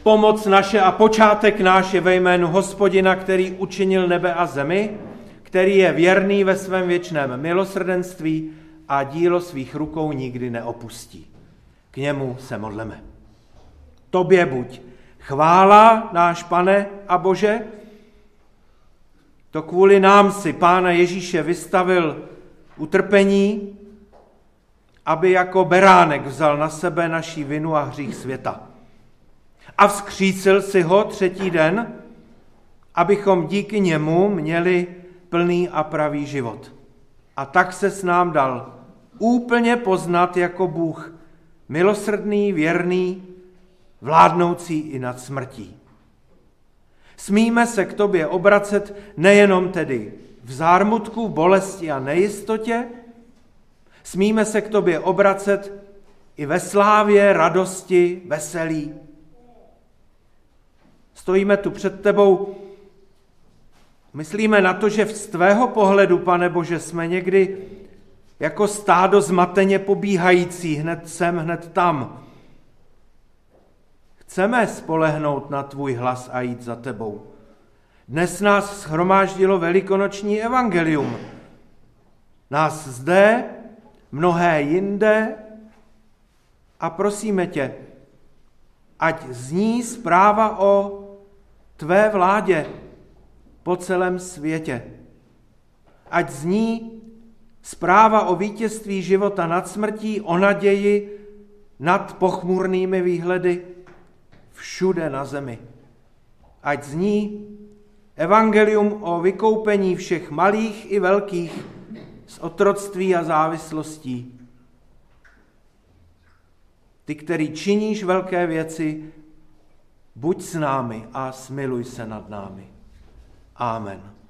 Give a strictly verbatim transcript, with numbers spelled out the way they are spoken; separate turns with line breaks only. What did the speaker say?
Pomoc naše a počátek náš je ve jménu Hospodina, který učinil nebe a zemi, který je věrný ve svém věčném milosrdenství a dílo svých rukou nikdy neopustí. K němu se modleme. Tobě buď chvála, náš Pane a Bože, to kvůli nám si Pána Ježíše vystavil utrpení, aby jako beránek vzal na sebe naši vinu a hřích světa. A vzkřísil si ho třetí den, abychom díky němu měli plný a pravý život. A tak se s nám dal úplně poznat jako Bůh, milosrdný, věrný, vládnoucí i nad smrtí. Smíme se k tobě obracet nejenom tedy v zármutku, bolesti a nejistotě, smíme se k tobě obracet i ve slávě, radosti, veselí. Stojíme tu před tebou, myslíme na to, že z tvého pohledu, Pane Bože, jsme někdy jako stádo zmateně pobíhající, hned sem, hned tam. Chceme spolehnout na tvůj hlas a jít za tebou. Dnes nás shromáždilo velikonoční evangelium. Nás zde, mnohé jinde a prosíme tě, ať zní zpráva o tvé vládě po celém světě. Ať zní zpráva o vítězství života nad smrtí, o naději nad pochmurnými výhledy všude na zemi. Ať zní evangelium o vykoupení všech malých i velkých z otroctví a závislostí. Ty, který činíš velké věci, buď s námi a smiluj se nad námi. Amen.